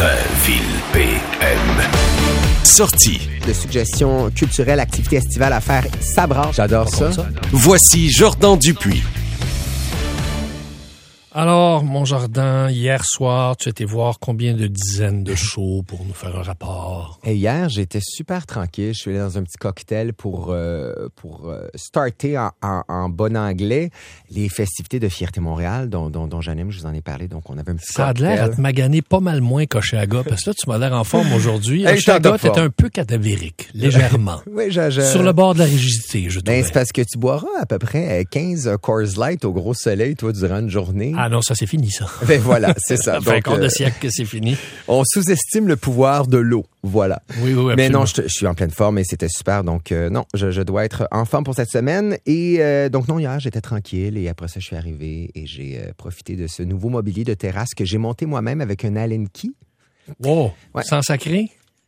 Drainville PM. Sortie. De suggestions culturelles, activités estivales à faire, ça brasse. J'adore ça. Voici Jordan Dupuis. Alors, mon Jordan, hier soir, tu étais voir combien de dizaines de shows pour nous faire un rapport? Et hier, j'étais super tranquille. Je suis allé dans un petit cocktail pour starter en bon anglais les festivités de Fierté Montréal dont j'anime, je vous en ai parlé. Donc, on avait un petit Ça cocktail. a l'air à te maganer pas mal moins qu'Oshéaga, parce que là, tu m'as l'air en forme aujourd'hui. Hey, Oshéaga, t'es un peu cadavérique, légèrement. Oui, Sur le bord de la rigidité, je trouvais. Ben, c'est parce que tu boiras à peu près 15 Coors Light au gros soleil, toi, durant une journée. Ah non, ça c'est fini, ça. Ben voilà, c'est ça. Ça fait un Donc, quart de siècle que c'est fini. on sous-estime le pouvoir de l'eau. Voilà. Oui, absolument. Mais non, je suis en pleine forme et c'était super. Donc, non, je dois être en forme pour cette semaine. Et donc, non, hier, j'étais tranquille. Et après ça, je suis arrivé et j'ai profité de ce nouveau mobilier de terrasse que j'ai monté moi-même avec un Allen Key. Wow, Ouais. sans sacré?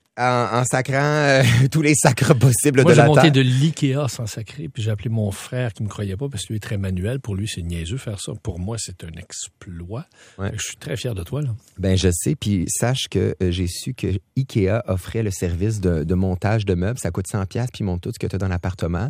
En sacrant tous les sacres possibles Moi, de j'ai la monté terre. de l'IKEA sans sacré, puis j'ai appelé mon frère qui me croyait pas parce que lui est très manuel. Pour lui, c'est niaiseux faire ça. Pour moi, c'est un exploit. Ouais. Je suis très fier de toi, là. Ben, je sais. Puis, sache que j'ai su que IKEA offrait le service de montage de meubles. Ça coûte 100$, puis ils montent tout ce que tu as dans l'appartement.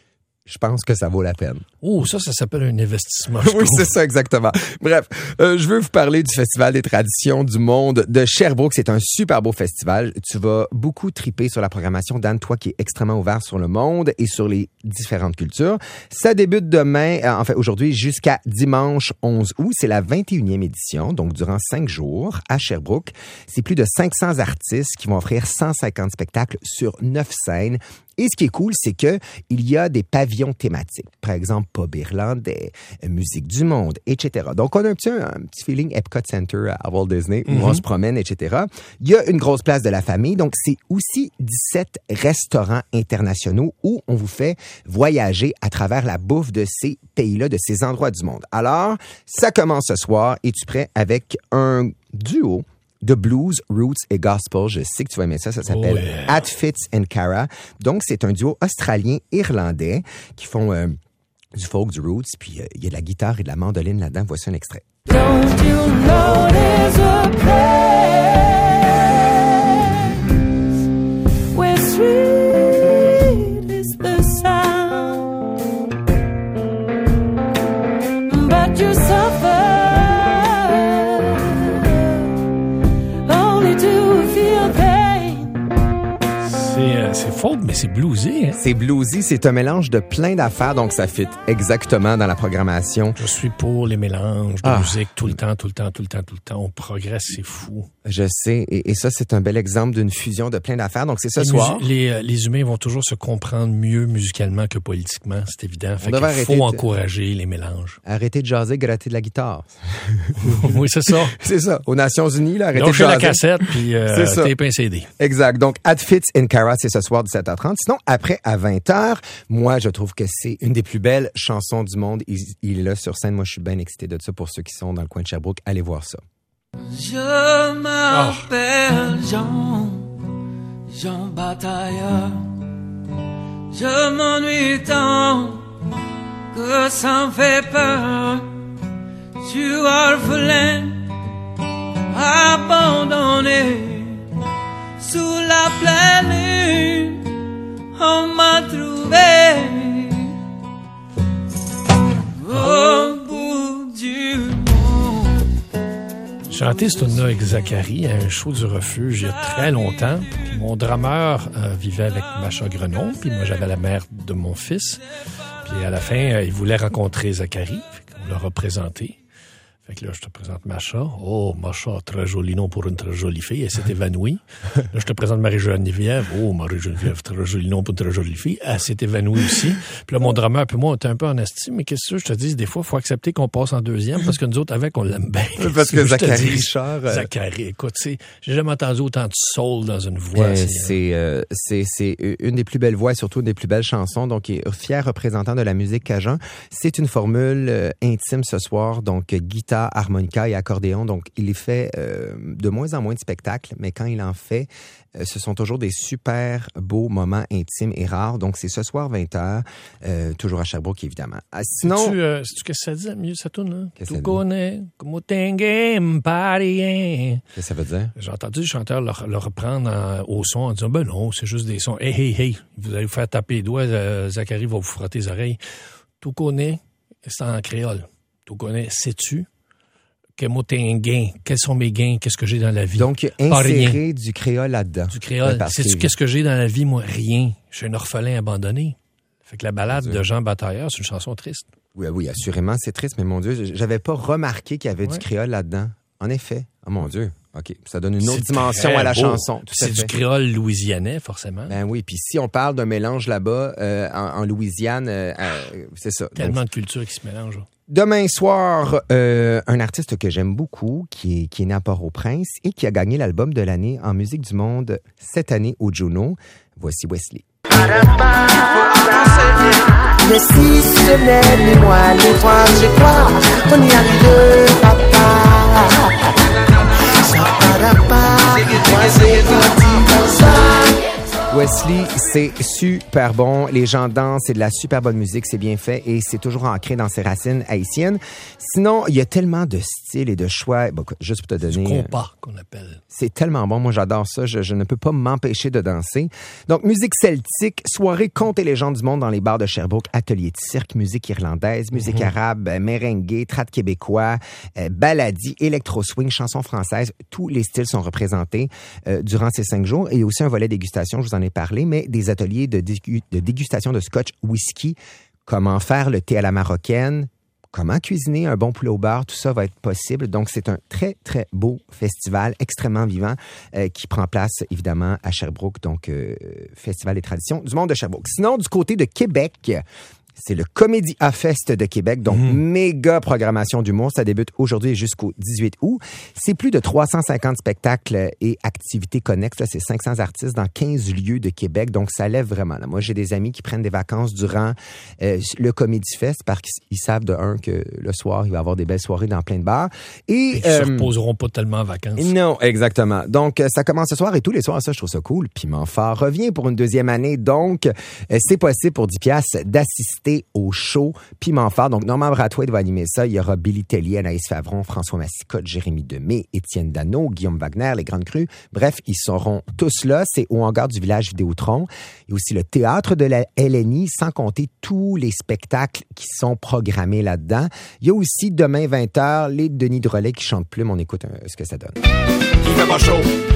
Je pense que ça vaut la peine. Oh, ça s'appelle un investissement. je Oui, trouve. c'est ça, exactement. Bref, je veux vous parler du Festival des traditions du monde de Sherbrooke. C'est un super beau festival. Tu vas beaucoup triper sur la programmation d'Anne, toi qui est extrêmement ouvert sur le monde et sur les différentes cultures. Ça débute demain, aujourd'hui, jusqu'à dimanche 11 août. C'est la 21e édition, donc durant 5 jours à Sherbrooke. C'est plus de 500 artistes qui vont offrir 150 spectacles sur 9 scènes. Et ce qui est cool, c'est que il y a des pavillons thématiques. Par exemple, pub irlandais, musique du monde, etc. Donc, on a un petit feeling Epcot Center à Walt Disney où on se promène, etc. Il y a une grosse place de la famille. Donc, c'est aussi 17 restaurants internationaux où on vous fait voyager à travers la bouffe de ces pays-là, de ces endroits du monde. Alors, ça commence ce soir. Es-tu prêt avec un duo de blues, roots et gospel? Je sais que tu vas aimer ça. Ça s'appelle Atfits and Cara. Donc, c'est un duo australien-irlandais qui font du folk, du roots, puis il y a de la guitare et de la mandoline là-dedans. Voici un extrait. Don't you know there's a place where sweet is the sound, but you suffer only to feel pain. C'est folk, mais c'est bluesy, hein? C'est bluesy, c'est un mélange de plein d'affaires, donc ça fit exactement dans la programmation. Je suis pour les mélanges de musique tout le temps. On progresse, c'est fou. Je sais, et ça, c'est un bel exemple d'une fusion de plein d'affaires. Donc, c'est ce soir. Les humains vont toujours se comprendre mieux musicalement que politiquement, c'est évident. Fait qu'il devrait faut encourager les mélanges. Arrêtez de jaser, gratter de la guitare. Oui, c'est ça. C'est ça. Aux Nations Unies, là, arrêtez Donc, de j'ai jaser. la cassette, puis tape un CD. Exact. Donc, Atfits in Cara, c'est ce soir 17h30. Sinon, après, à 20h, moi, je trouve que c'est une des plus belles chansons du monde. Il est là sur scène. Moi, je suis bien excité de ça. Pour ceux qui sont dans le coin de Sherbrooke, allez voir ça. Je m'appelle Jean Batailleur. Je m'ennuie tant que ça me fait peur. Je suis orphelin, abandonné, sous la pleine lune, on m'a trouvé. Au bout du monde. J'ai chanté ce tune-là avec Zachary à un show du Refuge il y a très longtemps. Puis mon drummer vivait avec Macha Grenon, puis moi j'avais la mère de mon fils. Puis à la fin, il voulait rencontrer Zachary, on l'a représenté. Fait que là, je te présente Macha. Oh, Macha, très joli nom pour une très jolie fille. Elle s'est évanouie. Là, je te présente Marie-Geneviève. Oh, Marie-Geneviève, très joli nom pour une très jolie fille. Elle s'est évanouie aussi. Puis là, mon drummer, puis moi, on était un peu en estime. Mais qu'est-ce que je te dis? Des fois, il faut accepter qu'on passe en deuxième parce que nous autres, avec, on l'aime bien. Parce que Zachary Richard... Zachary, écoute, j'ai jamais entendu autant de soul dans une voix. C'est une des plus belles voix et surtout une des plus belles chansons. Donc, il est fier représentant de la musique cajun. C'est une formule intime ce soir. Donc, guitare, guitare, harmonica et accordéon. Donc, il fait de moins en moins de spectacles, mais quand il en fait, ce sont toujours des super beaux moments intimes et rares. Donc, c'est ce soir 20h, toujours à Sherbrooke, évidemment. Sinon... Sais-tu qu'est-ce que ça dit, mieux ça tourne, là? Qu'est-ce Tu que ça connais, como tengue, parien. Qu'est-ce que ça veut dire? J'ai entendu le chanteur le reprendre au son en disant, ben non, c'est juste des sons. Hey, vous allez vous faire taper les doigts, Zachary va vous frotter les oreilles. Tu connais, c'est en créole. Tu connais, sais-tu? Quels sont mes gains? Qu'est-ce que j'ai dans la vie? Donc, insérer du créole là-dedans. Du créole. Sais-tu qu'est-ce que j'ai dans la vie? Moi, rien. Je suis un orphelin abandonné. Fait que la balade de Jean Batailleur, c'est une chanson triste. Oui, assurément, c'est triste, mais mon Dieu, j'avais pas remarqué qu'il y avait du créole là-dedans. En effet. Oh mon Dieu. OK. Ça donne une autre dimension à la chanson. C'est du créole louisianais, forcément. Ben oui. Puis si on parle d'un mélange là-bas, en Louisiane, c'est ça. Tellement de cultures qui se mélangent. Demain soir, un artiste que j'aime beaucoup, qui est né à Port-au-Prince et qui a gagné l'album de l'année en musique du monde cette année au Juno. Voici Wesley. Mais si ce n'est ni moi, ni toi, je crois qu'on y arrive, papa. Wesley, c'est super bon. Les gens dansent, c'est de la super bonne musique, c'est bien fait et c'est toujours ancré dans ses racines haïtiennes. Sinon, il y a tellement de styles et de choix. Bon, juste pour te donner... Du compas, qu'on appelle. C'est tellement bon. Moi, j'adore ça. Je ne peux pas m'empêcher de danser. Donc, musique celtique, soirée contes et légendes du monde dans les bars de Sherbrooke, atelier de cirque, musique irlandaise, musique arabe, merengue, trad québécois, baladi, électro-swing, chansons françaises. Tous les styles sont représentés durant ces 5 jours. Et il y a aussi un volet dégustation, je vous en ai parlé, mais des ateliers de dégustation de scotch whisky, comment faire le thé à la marocaine, comment cuisiner un bon poulet au beurre, tout ça va être possible. Donc, c'est un très, très beau festival extrêmement vivant qui prend place, évidemment, à Sherbrooke. Donc, Festival des traditions du monde de Sherbrooke. Sinon, du côté de Québec... C'est le Comédia Fest de Québec, donc méga programmation d'humour. Ça débute aujourd'hui jusqu'au 18 août. C'est plus de 350 spectacles et activités connexes. Là, c'est 500 artistes dans 15 lieux de Québec, donc ça lève vraiment. Là, moi, j'ai des amis qui prennent des vacances durant le Comédia Fest parce qu'ils savent de un que le soir, il va y avoir des belles soirées dans plein de bars. Et ils se reposeront pas tellement en vacances. Non, exactement. Donc, ça commence ce soir et tous les soirs, ça, je trouve ça cool. Piment Fort revient pour une deuxième année. Donc, c'est possible pour 10$ d'assister au show Piment Fort. Donc, Normand Brathwaite va animer ça. Il y aura Billy Tellier, Anaïs Favron, François Massicotte, Jérémy Demé, Étienne Dano, Guillaume Wagner, Les Grandes Crues. Bref, ils seront tous là. C'est au hangar du village Vidéotron. Il y a aussi le théâtre de la LNI, sans compter tous les spectacles qui sont programmés là-dedans. Il y a aussi, demain, 20h, les Denis Drolet qui chantent plume. On écoute ce que ça donne. Il fait pas chaud,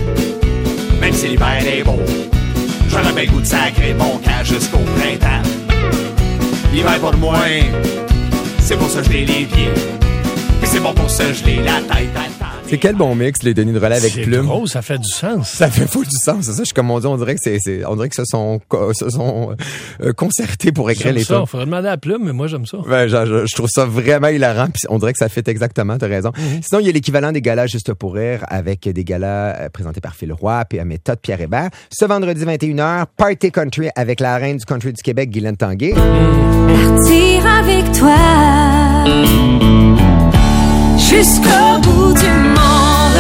même si l'hiver est beau. J'aurais un bel goût de sacrer mon camp jusqu'au printemps. L'hiver pour moi, c'est pour ça geler les pieds. Puis c'est bon pour ça geler la tête. C'est quel bon mix, les Denis de Relais avec plume. C'est gros, ça fait du sens. Ça fait fou du sens, c'est ça. Je suis comme on dit, on dirait que se sont concertés pour écrire les tunes. Il faudrait demander à Plume, mais moi j'aime ça. Ben, je trouve ça vraiment hilarant, puis on dirait que ça fit exactement, t'as raison. Sinon, il y a l'équivalent des galas Juste pour rire, avec des galas présentés par Phil Roy, puis à méthode Pierre Hébert. Ce vendredi 21h, Party Country avec la reine du country du Québec, Guylaine Tanguay. Partir avec toi jusqu'au bout du monde.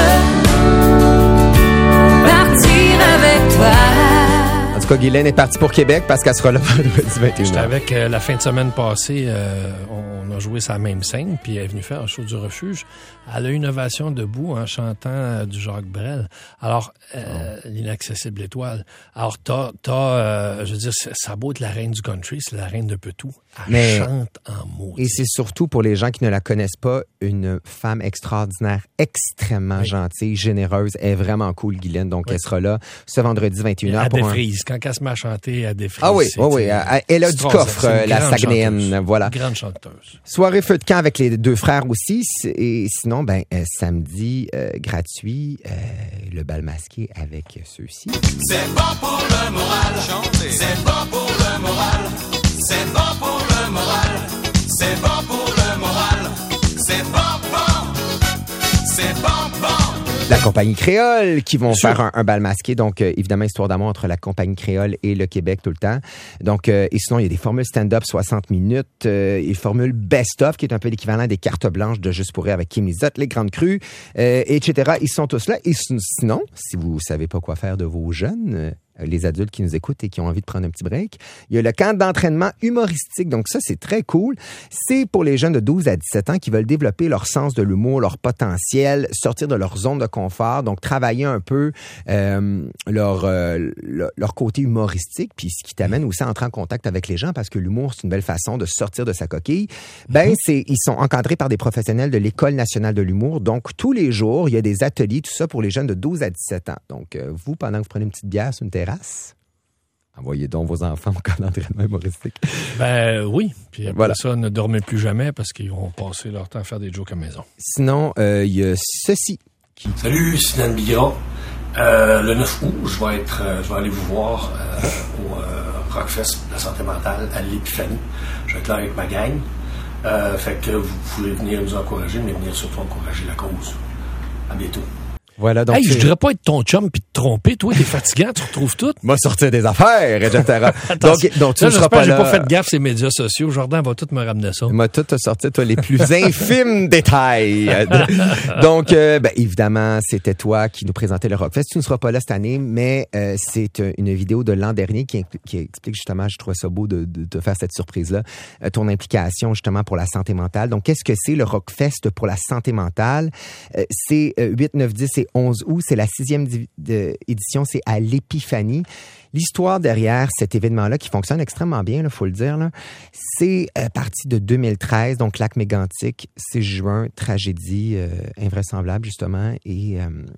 Partir avec toi. En tout cas, Guylaine est partie pour Québec parce qu'elle sera là vendredi 21h. J'étais avec la fin de semaine passée, on a joué sa même scène, puis elle est venue faire un show du refuge. Elle a eu une ovation debout en chantant du Jacques Brel. Alors, l'inaccessible étoile. Alors, je veux dire, ça a beau être la reine du country, c'est la reine de peu tout. Elle chante en mots. Et c'est surtout pour les gens qui ne la connaissent pas, une femme extraordinaire, extrêmement gentille, généreuse. Elle est vraiment cool, Guylaine. Donc, elle sera là ce vendredi 21h. Elle défrise. Quand elle se met à chanter, elle défrise. Ah oui, oui. Elle a du coffre, la Saguenéenne. Voilà. Grande chanteuse. Soirée feu de camp avec les deux frères aussi. Et sinon, samedi, gratuit, le bal masqué avec ceux-ci. C'est bon pour le moral, chanter. C'est bon pour le moral. C'est bon pour le moral. C'est bon pour le moral. C'est bon, bon. C'est bon, bon. La compagnie créole qui vont faire un bal masqué. Donc, évidemment, histoire d'amour entre la compagnie créole et le Québec tout le temps. Donc, et sinon, il y a des formules stand-up 60 minutes et formules best-of qui est un peu l'équivalent des cartes blanches de Juste pour rire avec Kim Lizotte, les Grandes Crues, etc. Ils sont tous là. Et sinon, si vous savez pas quoi faire de vos jeunes... les adultes qui nous écoutent et qui ont envie de prendre un petit break. Il y a le camp d'entraînement humoristique. Donc ça, c'est très cool. C'est pour les jeunes de 12 à 17 ans qui veulent développer leur sens de l'humour, leur potentiel, sortir de leur zone de confort, donc travailler un peu leur côté humoristique, puis ce qui t'amène aussi à entrer en contact avec les gens parce que l'humour, c'est une belle façon de sortir de sa coquille. Ils sont encadrés par des professionnels de l'École nationale de l'humour. Donc, tous les jours, il y a des ateliers, tout ça pour les jeunes de 12 à 17 ans. Donc, vous, pendant que vous prenez une petite bière sur une terrasse, envoyez donc vos enfants au camp d'entraînement humoristique. Ben oui. Puis après ça, ne dormez plus jamais parce qu'ils vont passer leur temps à faire des jokes à la maison. Sinon, il y a ceci. Salut, c'est Dan Biron. Le 9 août, je vais aller vous voir au Rockfest de la santé mentale à l'Épiphanie. Je vais être là avec ma gang. Fait que vous pouvez venir nous encourager, mais venir surtout encourager la cause. À bientôt. Voilà, donc je voudrais pas être ton chum puis te tromper. Toi, t'es fatigant, tu retrouves tout. M'a sortir des affaires, etc. donc tu ne seras pas là. J'ai pas fait de gaffe ces médias sociaux. Jordan va tout me ramener ça. M'a tout sorti, toi, les plus infimes détails. Donc, évidemment, c'était toi qui nous présentais le Rockfest. Tu ne seras pas là cette année, mais c'est une vidéo de l'an dernier qui explique justement, je trouvais ça beau de te faire cette surprise-là, ton implication justement pour la santé mentale. Donc, qu'est-ce que c'est le Rockfest pour la santé mentale? C'est 8, 9, 10 et 11 août. C'est la 6e édition. C'est à l'Épiphanie. L'histoire derrière cet événement-là, qui fonctionne extrêmement bien, il faut le dire, là, c'est parti de 2013, donc lac mégantic, 6 juin, tragédie invraisemblable, justement, et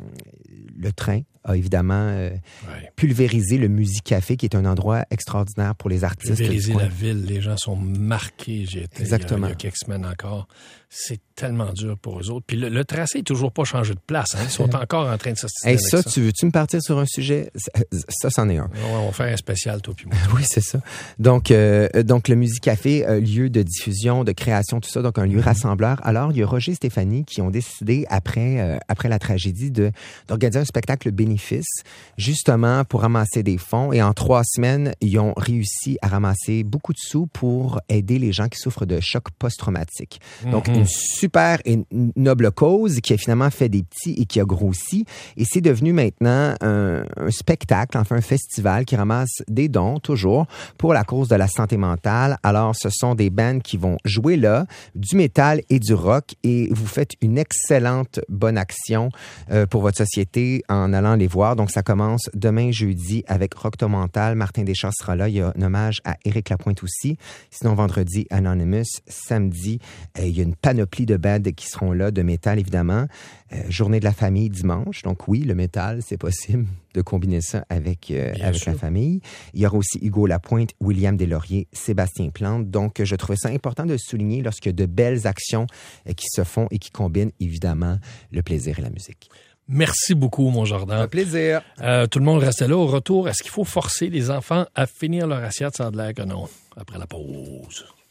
le train a évidemment pulvérisé le Musicafé, qui est un endroit extraordinaire pour les artistes. Pulvériser la ville, les gens sont marqués. J'y étais Exactement. Il y a quelques semaines encore. C'est tellement dur pour eux autres. Puis le tracé n'est toujours pas changé de place. Hein. Ils sont encore en train de s'assister avec ça. Tu veux-tu me partir sur un sujet? Ça, c'en est un. On va faire un spécial, toi puis moi. Oui, c'est ça. Donc le Musicafé, lieu de diffusion, de création, tout ça, donc un lieu rassembleur. Alors, il y a Roger et Stéphanie qui ont décidé, après la tragédie, d'organiser un spectacle bénéfice, justement pour ramasser des fonds. Et en 3 semaines, ils ont réussi à ramasser beaucoup de sous pour aider les gens qui souffrent de choc post-traumatique. Donc, une super et noble cause qui a finalement fait des petits et qui a grossi. Et c'est devenu maintenant un spectacle, enfin un festival qui ramasse des dons, toujours, pour la cause de la santé mentale. Alors, ce sont des bands qui vont jouer là, du métal et du rock, et vous faites une excellente bonne action pour votre société en allant les voir. Donc, ça commence demain, jeudi, avec Rock Mental. Martin Deschamps sera là. Il y a un hommage à Éric Lapointe aussi. Sinon, vendredi, Anonymous. Samedi, il y a une panoplie de bands qui seront là, de métal, évidemment. Journée de la famille dimanche. Donc oui, le métal, c'est possible de combiner ça avec la famille. Il y aura aussi Hugo Lapointe, William Deslauriers, Sébastien Plante. Donc, je trouvais ça important de le souligner lorsqu'il y a de belles actions qui se font et qui combinent, évidemment, le plaisir et la musique. Merci beaucoup, mon Jordan. Un plaisir. Tout le monde restait là. Au retour, est-ce qu'il faut forcer les enfants à finir leur assiette? Ça a l'air que non. Après la pause.